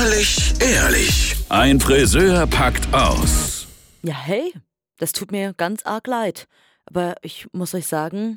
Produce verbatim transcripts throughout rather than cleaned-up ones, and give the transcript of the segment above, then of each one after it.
Ehrlich, ehrlich. Ein Friseur packt aus. Ja, hey, das tut mir ganz arg leid. Aber ich muss euch sagen,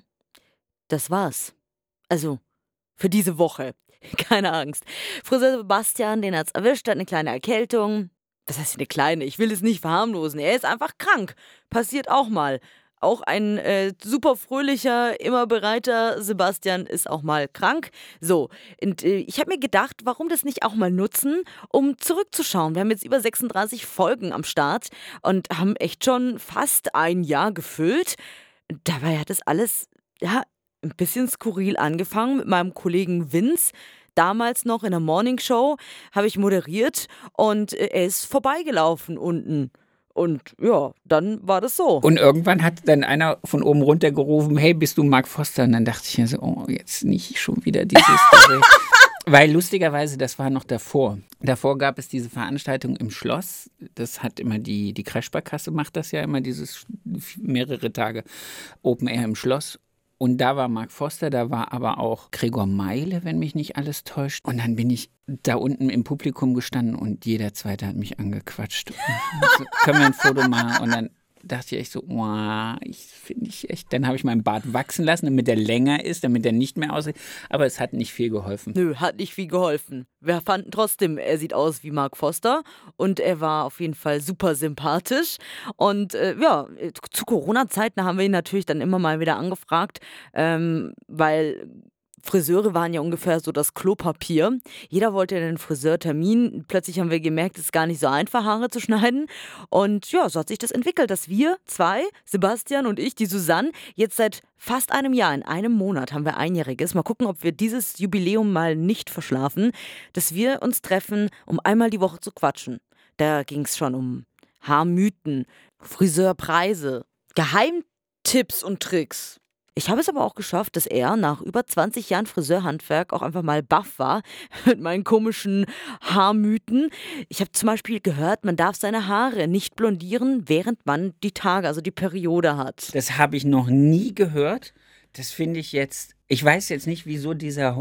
das war's. Also, für diese Woche. Keine Angst. Friseur Sebastian, den hat's erwischt, hat eine kleine Erkältung. Was heißt eine kleine? Ich will es nicht verharmlosen. Er ist einfach krank. Passiert auch mal. Auch ein äh, super fröhlicher, immer bereiter Sebastian ist auch mal krank. So, und äh, ich habe mir gedacht, warum das nicht auch mal nutzen, um zurückzuschauen. Wir haben jetzt über sechsunddreißig Folgen am Start und haben echt schon fast ein Jahr gefüllt. Dabei hat das alles, ja, ein bisschen skurril angefangen mit meinem Kollegen Vince. Damals noch in der Morningshow habe ich moderiert und äh, er ist vorbeigelaufen unten. Und ja, dann war das so. Und irgendwann hat dann einer von oben runter gerufen, hey, bist du Mark Foster? Und dann dachte ich mir so, oh, jetzt nicht schon wieder diese Story. Weil lustigerweise, das war noch davor. Davor gab es diese Veranstaltung im Schloss. Das hat immer die, die Crashsparkasse macht das ja immer, dieses mehrere Tage Open Air im Schloss. Und da war Mark Foster, da war aber auch Gregor Meile, wenn mich nicht alles täuscht. Und dann bin ich da unten im Publikum gestanden und jeder Zweite hat mich angequatscht. So, können wir ein Foto machen? Und dann dachte ich echt so, wow, ich finde ich echt. Dann habe ich meinen Bart wachsen lassen, damit er länger ist, damit er nicht mehr aussieht. Aber es hat nicht viel geholfen. Nö, hat nicht viel geholfen. Wir fanden trotzdem, er sieht aus wie Mark Foster und er war auf jeden Fall super sympathisch. Und äh, ja, zu Corona-Zeiten haben wir ihn natürlich dann immer mal wieder angefragt, ähm, weil Friseure waren ja ungefähr so das Klopapier. Jeder wollte einen Friseurtermin. Plötzlich haben wir gemerkt, es ist gar nicht so einfach, Haare zu schneiden. Und ja, so hat sich das entwickelt, dass wir zwei, Sebastian und ich, die Susanne, jetzt seit fast einem Jahr, in einem Monat haben wir Einjähriges. Mal gucken, ob wir dieses Jubiläum mal nicht verschlafen, dass wir uns treffen, um einmal die Woche zu quatschen. Da ging es schon um Haarmythen, Friseurpreise, Geheimtipps und Tricks. Ich habe es aber auch geschafft, dass er nach über zwanzig Jahren Friseurhandwerk auch einfach mal baff war mit meinen komischen Haarmythen. Ich habe zum Beispiel gehört, man darf seine Haare nicht blondieren, während man die Tage, also die Periode hat. Das habe ich noch nie gehört. Das finde ich jetzt, ich weiß jetzt nicht, wieso dieser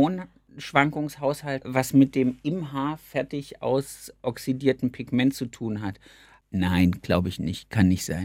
Hormonschwankungshaushalt was mit dem im Haar fertig ausoxidierten Pigment zu tun hat. Nein, glaube ich nicht. Kann nicht sein.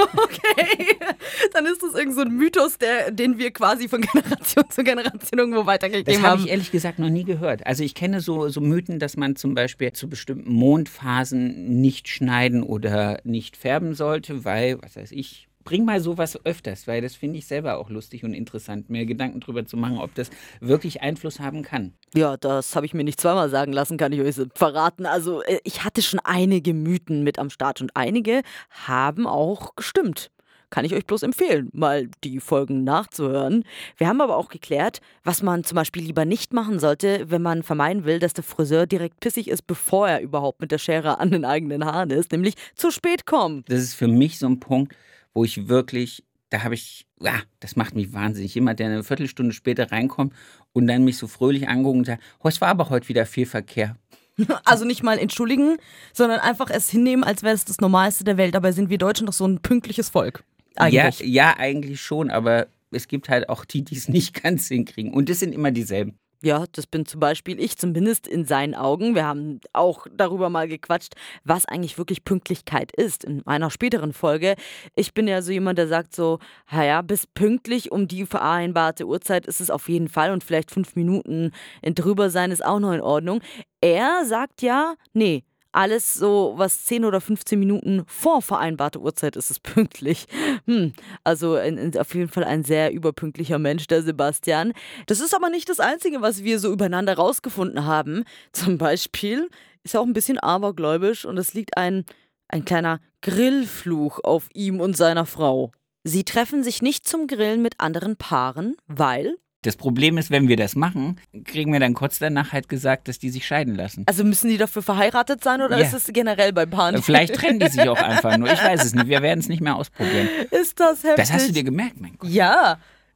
Okay, dann ist das irgend so ein Mythos, der, den wir quasi von Generation zu Generation irgendwo weitergegeben haben. Das habe ich ehrlich gesagt noch nie gehört. Also ich kenne so, so Mythen, dass man zum Beispiel zu bestimmten Mondphasen nicht schneiden oder nicht färben sollte, weil, was weiß ich, bring mal sowas öfters, weil das finde ich selber auch lustig und interessant, mir Gedanken drüber zu machen, ob das wirklich Einfluss haben kann. Ja, das habe ich mir nicht zweimal sagen lassen, kann ich euch verraten. Also ich hatte schon einige Mythen mit am Start und einige haben auch gestimmt. Kann ich euch bloß empfehlen, mal die Folgen nachzuhören. Wir haben aber auch geklärt, was man zum Beispiel lieber nicht machen sollte, wenn man vermeiden will, dass der Friseur direkt pissig ist, bevor er überhaupt mit der Schere an den eigenen Haaren ist, nämlich zu spät kommen. Das ist für mich so ein Punkt, wo ich wirklich, da habe ich, ja, das macht mich wahnsinnig. Jemand, der eine Viertelstunde später reinkommt und dann mich so fröhlich anguckt und sagt, oh, es war aber heute wieder viel Verkehr. Also nicht mal entschuldigen, sondern einfach es hinnehmen, als wäre es das Normalste der Welt. Dabei sind wir Deutschen doch so ein pünktliches Volk. Eigentlich. Ja, ja, eigentlich schon, aber es gibt halt auch die, die es nicht ganz hinkriegen. Und das sind immer dieselben. Ja, das bin zum Beispiel ich, zumindest in seinen Augen. Wir haben auch darüber mal gequatscht, was eigentlich wirklich Pünktlichkeit ist. In einer späteren Folge. Ich bin ja so jemand, der sagt so, naja, bis pünktlich um die vereinbarte Uhrzeit ist es auf jeden Fall und vielleicht fünf Minuten drüber sein ist auch noch in Ordnung. Er sagt ja, nee, alles so, was zehn oder fünfzehn Minuten vor vereinbarte Uhrzeit ist es pünktlich. Hm, also ein, ein, auf jeden Fall ein sehr überpünktlicher Mensch, der Sebastian. Das ist aber nicht das Einzige, was wir so übereinander rausgefunden haben. Zum Beispiel ist er auch ein bisschen abergläubisch und es liegt ein, ein kleiner Grillfluch auf ihm und seiner Frau. Sie treffen sich nicht zum Grillen mit anderen Paaren, weil... Das Problem ist, wenn wir das machen, kriegen wir dann kurz danach halt gesagt, dass die sich scheiden lassen. Also müssen die dafür verheiratet sein oder ja. Ist es generell bei Paaren? Vielleicht trennen die sich auch einfach nur. Ich weiß es nicht. Wir werden es nicht mehr ausprobieren. Ist das heftig? Das hast du dir gemerkt, mein Gott. Ja.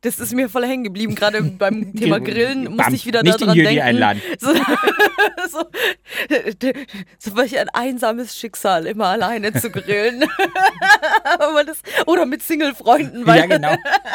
Das ist mir voll hängen geblieben. Gerade beim Thema Grillen musste Bam, ich wieder nicht daran den Jüdi denken. einladen. So, so, so welch ein einsames Schicksal, immer alleine zu grillen. Aber das, oder mit Single-Freunden. Weil, Ja, genau.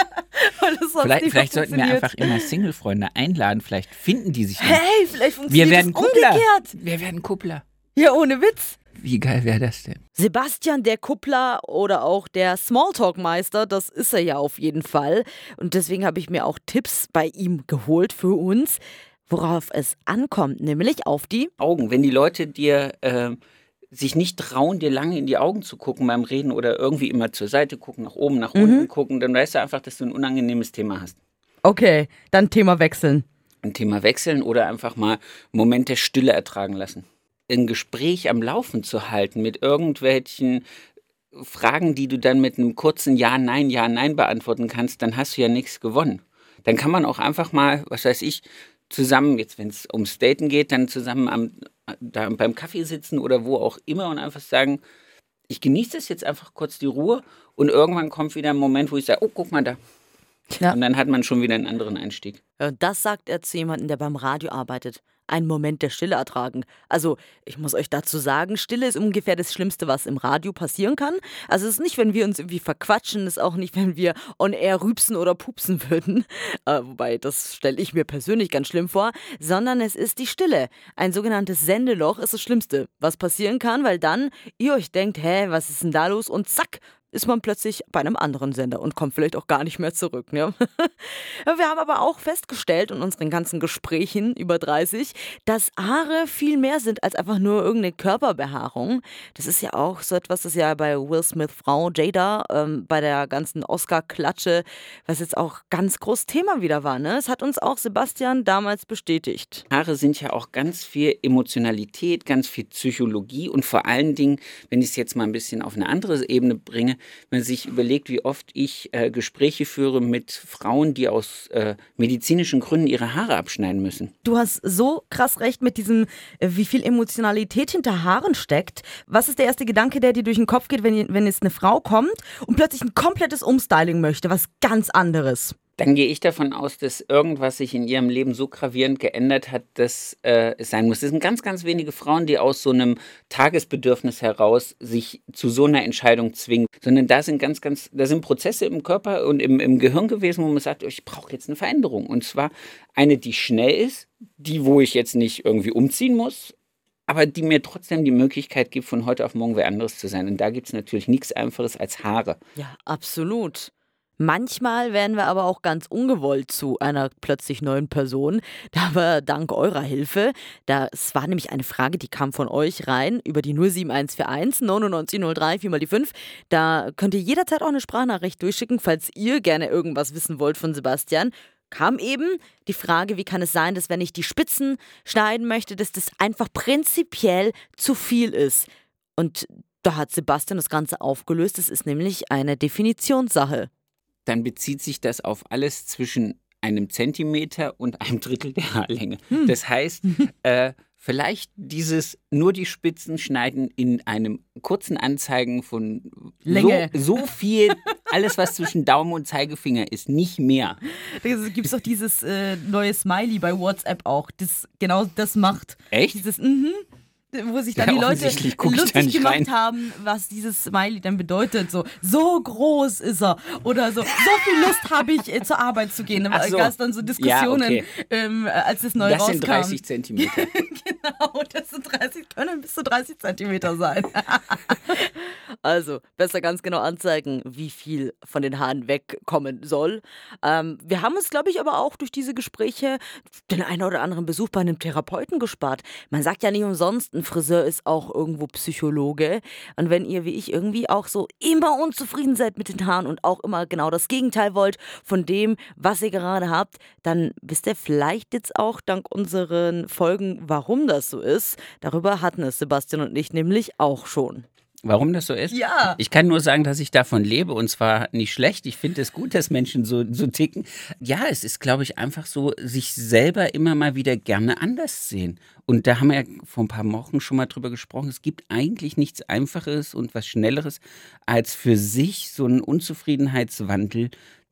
weil das sonst Vielleicht, nicht vielleicht sollten wir funktioniert. einfach immer Single-Freunde einladen. Vielleicht finden die sich dann. Hey, vielleicht funktioniert Wir werden das Kuppler. umgekehrt. Wir werden Kuppler. Ja, ohne Witz. Wie geil wäre das denn? Sebastian, der Kuppler oder auch der Smalltalk-Meister, das ist er ja auf jeden Fall. Und deswegen habe ich mir auch Tipps bei ihm geholt für uns, worauf es ankommt, nämlich auf die Augen. Wenn die Leute dir äh, sich nicht trauen, dir lange in die Augen zu gucken beim Reden oder irgendwie immer zur Seite gucken, nach oben, nach unten gucken, dann weißt du einfach, dass du ein unangenehmes Thema hast. Okay, dann Thema wechseln. Ein Thema wechseln oder einfach mal einen Moment der Stille ertragen lassen. Ein Gespräch am Laufen zu halten mit irgendwelchen Fragen, die du dann mit einem kurzen Ja, Nein, Ja, Nein beantworten kannst, dann hast du ja nichts gewonnen. Dann kann man auch einfach mal, was weiß ich, zusammen, jetzt wenn es ums Daten geht, dann zusammen am, da beim Kaffee sitzen oder wo auch immer und einfach sagen, ich genieße es jetzt einfach kurz die Ruhe und irgendwann kommt wieder ein Moment, wo ich sage, oh, guck mal da. Ja. Und dann hat man schon wieder einen anderen Einstieg. Und das sagt er zu jemandem, der beim Radio arbeitet. Einen Moment der Stille ertragen. Also, ich muss euch dazu sagen, Stille ist ungefähr das Schlimmste, was im Radio passieren kann. Also, es ist nicht, wenn wir uns irgendwie verquatschen, es ist auch nicht, wenn wir on air rübsen oder pupsen würden. Äh, wobei, das stelle ich mir persönlich ganz schlimm vor. Sondern es ist die Stille. Ein sogenanntes Sendeloch ist das Schlimmste, was passieren kann, weil dann ihr euch denkt, hä, was ist denn da los? Und zack, ist man plötzlich bei einem anderen Sender und kommt vielleicht auch gar nicht mehr zurück. Ne? Wir haben aber auch festgestellt in unseren ganzen Gesprächen über dreißig, dass Haare viel mehr sind als einfach nur irgendeine Körperbehaarung. Das ist ja auch so etwas, das ja bei Will Smith Frau Jada ähm, bei der ganzen Oscar-Klatsche, was jetzt auch ganz groß Thema wieder war. Ne? Das hat uns auch Sebastian damals bestätigt. Haare sind ja auch ganz viel Emotionalität, ganz viel Psychologie und vor allen Dingen, wenn ich es jetzt mal ein bisschen auf eine andere Ebene bringe, wenn man sich überlegt, wie oft ich äh, Gespräche führe mit Frauen, die aus äh, medizinischen Gründen ihre Haare abschneiden müssen. Du hast so krass recht mit diesem, äh, wie viel Emotionalität hinter Haaren steckt. Was ist der erste Gedanke, der dir durch den Kopf geht, wenn, wenn jetzt eine Frau kommt und plötzlich ein komplettes Umstyling möchte, was ganz anderes? Dann gehe ich davon aus, dass irgendwas sich in ihrem Leben so gravierend geändert hat, dass äh, es sein muss. Es sind ganz, ganz wenige Frauen, die aus so einem Tagesbedürfnis heraus sich zu so einer Entscheidung zwingen, sondern da sind ganz, ganz, da sind Prozesse im Körper und im, im Gehirn gewesen, wo man sagt, ich brauche jetzt eine Veränderung. Und zwar eine, die schnell ist, die, wo ich jetzt nicht irgendwie umziehen muss, aber die mir trotzdem die Möglichkeit gibt, von heute auf morgen wer anderes zu sein. Und da gibt es natürlich nichts Einfaches als Haare. Ja, absolut. Manchmal werden wir aber auch ganz ungewollt zu einer plötzlich neuen Person. Da war dank eurer Hilfe. Das war nämlich eine Frage, die kam von euch rein über die null sieben eins vier eins neunundneunzig null drei vier mal die fünf. Da könnt ihr jederzeit auch eine Sprachnachricht durchschicken, falls ihr gerne irgendwas wissen wollt von Sebastian. Kam eben die Frage, wie kann es sein, dass wenn ich die Spitzen schneiden möchte, dass das einfach prinzipiell zu viel ist. Und da hat Sebastian das Ganze aufgelöst. Das ist nämlich eine Definitionssache. Dann bezieht sich das auf alles zwischen einem Zentimeter und einem Drittel der Haarlänge. Hm. Das heißt, äh, vielleicht dieses nur die Spitzen schneiden in einem kurzen Anzeigen von Länge. So, so viel, alles was zwischen Daumen und Zeigefinger ist, nicht mehr. Da gibt es doch dieses äh, neue Smiley bei WhatsApp auch, das genau das macht. Echt? Dieses mhm. Wo sich dann Ja, die Leute offensichtlich guck ich da lustig nicht gemacht rein. haben, was dieses Smiley dann bedeutet. So, so groß ist er. Oder so, so viel Lust habe ich, äh, zur Arbeit zu gehen. Da Ach so. gab es dann so Diskussionen, Ja, okay. ähm, als es neu Das rauskam. sind dreißig Zentimeter. Genau, das sind dreißig, können bis zu dreißig Zentimeter sein. Also, besser ganz genau anzeigen, wie viel von den Haaren wegkommen soll. Ähm, wir haben uns, glaube ich, aber auch durch diese Gespräche den einen oder anderen Besuch bei einem Therapeuten gespart. Man sagt ja nicht umsonst, ein Friseur ist auch irgendwo Psychologe. Und wenn ihr, wie ich, irgendwie auch so immer unzufrieden seid mit den Haaren und auch immer genau das Gegenteil wollt von dem, was ihr gerade habt, dann wisst ihr vielleicht jetzt auch dank unseren Folgen, warum das so ist. Darüber hatten es Sebastian und ich nämlich auch schon. Warum das so ist? Ja. Ich kann nur sagen, dass ich davon lebe und zwar nicht schlecht. Ich finde es gut, dass Menschen so, so ticken. Ja, es ist, glaube ich, einfach so, sich selber immer mal wieder gerne anders sehen. Und da haben wir ja vor ein paar Wochen schon mal drüber gesprochen. Es gibt eigentlich nichts Einfacheres und was Schnelleres, als für sich so einen Unzufriedenheitswandel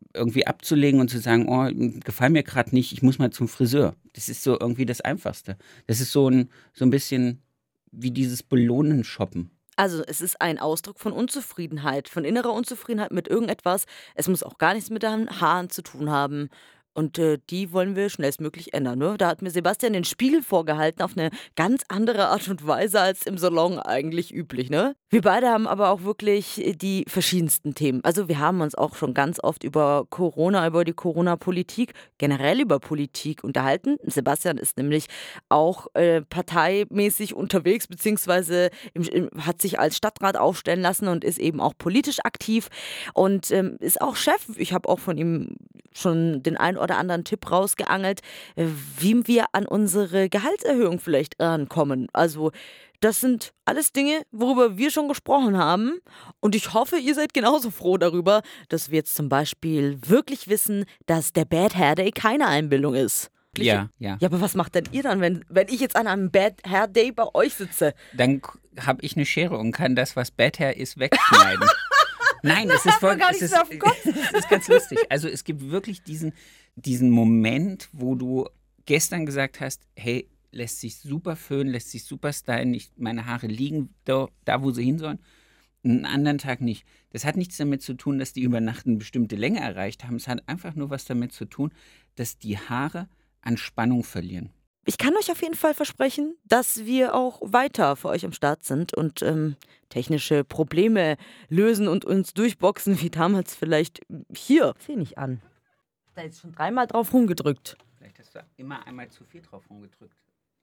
irgendwie abzulegen und zu sagen, oh, gefällt mir gerade nicht, ich muss mal zum Friseur. Das ist so irgendwie das Einfachste. Das ist so ein, so ein bisschen wie dieses Belohnen-Shoppen. Also es ist ein Ausdruck von Unzufriedenheit, von innerer Unzufriedenheit mit irgendetwas. Es muss auch gar nichts mit den Haaren zu tun haben. Und äh, die wollen wir schnellstmöglich ändern. Ne? Da hat mir Sebastian den Spiegel vorgehalten auf eine ganz andere Art und Weise als im Salon eigentlich üblich. Ne? Wir beide haben aber auch wirklich die verschiedensten Themen. Also wir haben uns auch schon ganz oft über Corona, über die Corona-Politik, generell über Politik unterhalten. Sebastian ist nämlich auch äh, parteimäßig unterwegs, beziehungsweise im, im, hat sich als Stadtrat aufstellen lassen und ist eben auch politisch aktiv und ähm, ist auch Chef. Ich habe auch von ihm schon den einen oder anderen Tipp rausgeangelt, äh, wie wir an unsere Gehaltserhöhung vielleicht rankommen. Also das sind alles Dinge, worüber wir schon gesprochen haben. Und ich hoffe, ihr seid genauso froh darüber, dass wir jetzt zum Beispiel wirklich wissen, dass der Bad Hair Day keine Einbildung ist. Ja, ja. Ja, aber was macht denn ihr dann, wenn, wenn ich jetzt an einem Bad Hair Day bei euch sitze? Dann habe ich eine Schere und kann das, was Bad Hair ist, wegschneiden. Nein, es ist voll, gar es nicht ist, so auf den Kopf. es ist ganz lustig. Also es gibt wirklich diesen, diesen Moment, wo du gestern gesagt hast, hey, lässt sich super föhnen, lässt sich super stylen, ich, meine Haare liegen da, da, wo sie hin sollen, einen anderen Tag nicht. Das hat nichts damit zu tun, dass die über Nacht eine bestimmte Länge erreicht haben. Es hat einfach nur was damit zu tun, dass die Haare an Spannung verlieren. Ich kann euch auf jeden Fall versprechen, dass wir auch weiter für euch am Start sind und ähm, technische Probleme lösen und uns durchboxen, wie damals vielleicht hier. Seh nicht an. Da ist schon dreimal drauf rumgedrückt. Vielleicht hast du immer einmal zu viel drauf rumgedrückt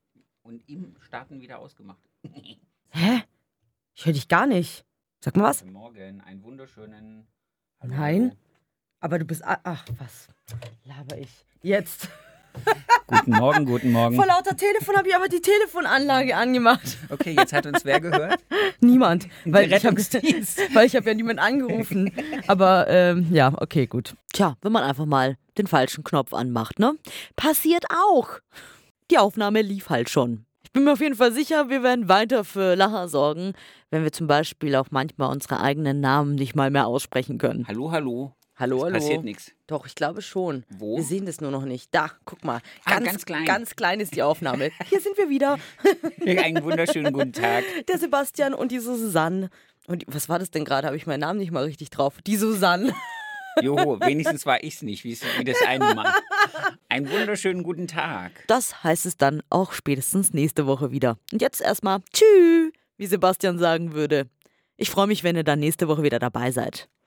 und im Starten wieder ausgemacht. Hä? Ich höre dich gar nicht. Sag mal was. Guten Morgen, einen wunderschönen... Hallo. Nein. Aber du bist... Ach, was laber ich? Jetzt. Guten Morgen, guten Morgen. Vor lauter Telefon habe ich aber die Telefonanlage angemacht. Okay, jetzt hat uns wer gehört? Niemand. Weil Der ich habe weil ich hab ja niemanden angerufen. Aber ähm, ja, okay, gut. Tja, wenn man einfach mal den falschen Knopf anmacht, ne? Passiert auch. Die Aufnahme lief halt schon. Ich bin mir auf jeden Fall sicher, wir werden weiter für Lacher sorgen, wenn wir zum Beispiel auch manchmal unsere eigenen Namen nicht mal mehr aussprechen können. Hallo, hallo. Hallo, es hallo. Passiert nichts. Doch, ich glaube schon. Wo? Wir sehen das nur noch nicht. Da, guck mal. Ah, Ganz, ganz klein. Ganz klein ist die Aufnahme. Hier sind wir wieder. Einen wunderschönen guten Tag. Der Sebastian und die Susanne. Und die, was war das denn gerade? Habe ich meinen Namen nicht mal richtig drauf. Die Susanne. Joho, wenigstens war ich's nicht, wie das eine Mal. Einen wunderschönen guten Tag. Das heißt es dann auch spätestens nächste Woche wieder. Und jetzt erstmal tschüss, wie Sebastian sagen würde. Ich freue mich, wenn ihr dann nächste Woche wieder dabei seid.